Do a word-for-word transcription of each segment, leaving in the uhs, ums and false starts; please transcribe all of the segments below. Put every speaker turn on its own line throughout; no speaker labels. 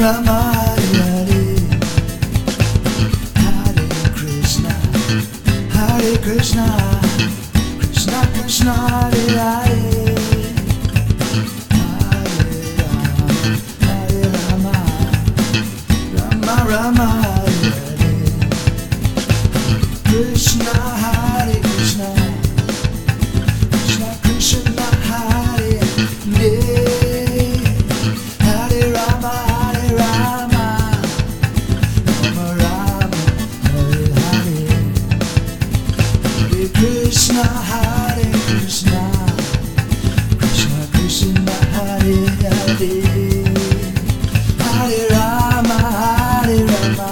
Rama, Hare Hare Krishna, Hare Krishna, Krishna Krishna, Hare Hare, Hare Rama, Rama Rama, Hare Krishna, Hare Krishna, Krishna Krishna, Hare Hare. Krishna, Hare Krishna, Krishna Krishna, Hare Hare, Hare Rama, Hare Rama,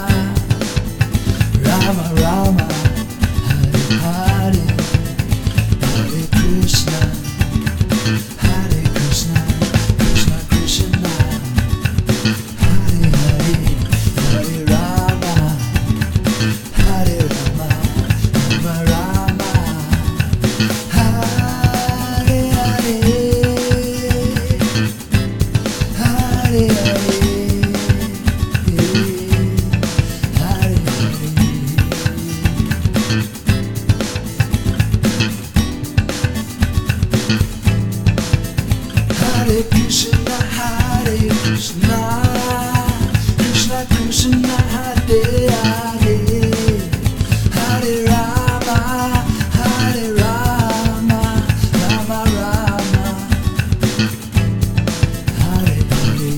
Rama Rama, Hare Hare, Hare Krishna, Hare Krishna, Krishna Krishna, Hare Hare, Hare Rama, Hare Rama, Rama Rama. Hare Krishna, Hare Krishna, Krishna Krishna, Hare Hare, Hare Rama, Hare Rama, Rama Rama, Hare Hare,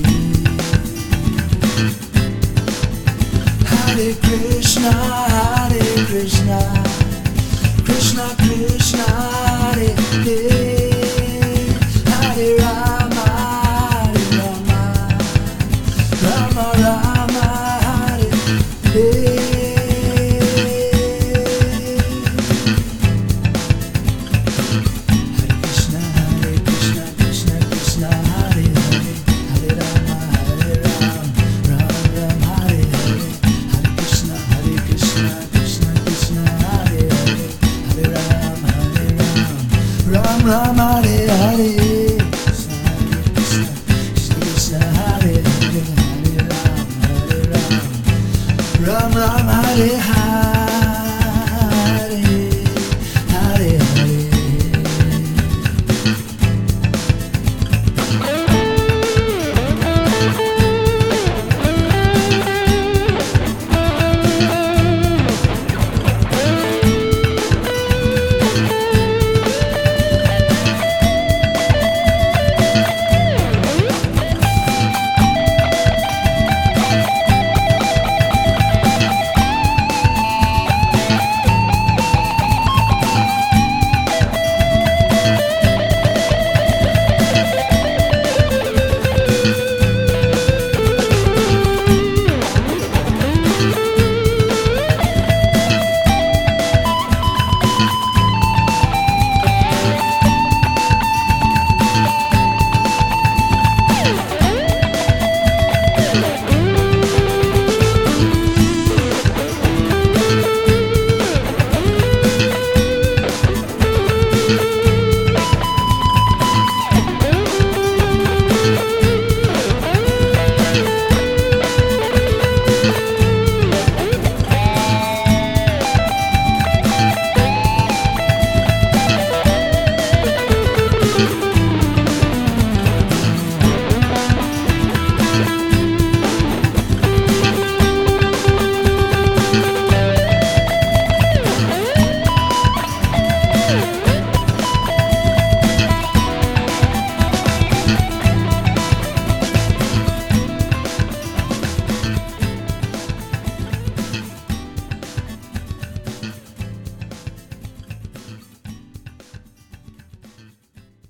Hare Krishna, Hare Krishna, Krishna Krishna, Hare Hare. Hare Rama, Hare Rama, Rama Rama, Hare Hare. Hare Krishna, Hare Krishna, Krishna Krishna, Hare Hare, Hare Rama, Hare Ram, Ram Ram, Hare Hare. Hare Krishna, Hare Krishna, Krishna Krishna, Hare Hare, Hare Ram, Hare Ram, Ram Ram, Hare Hare.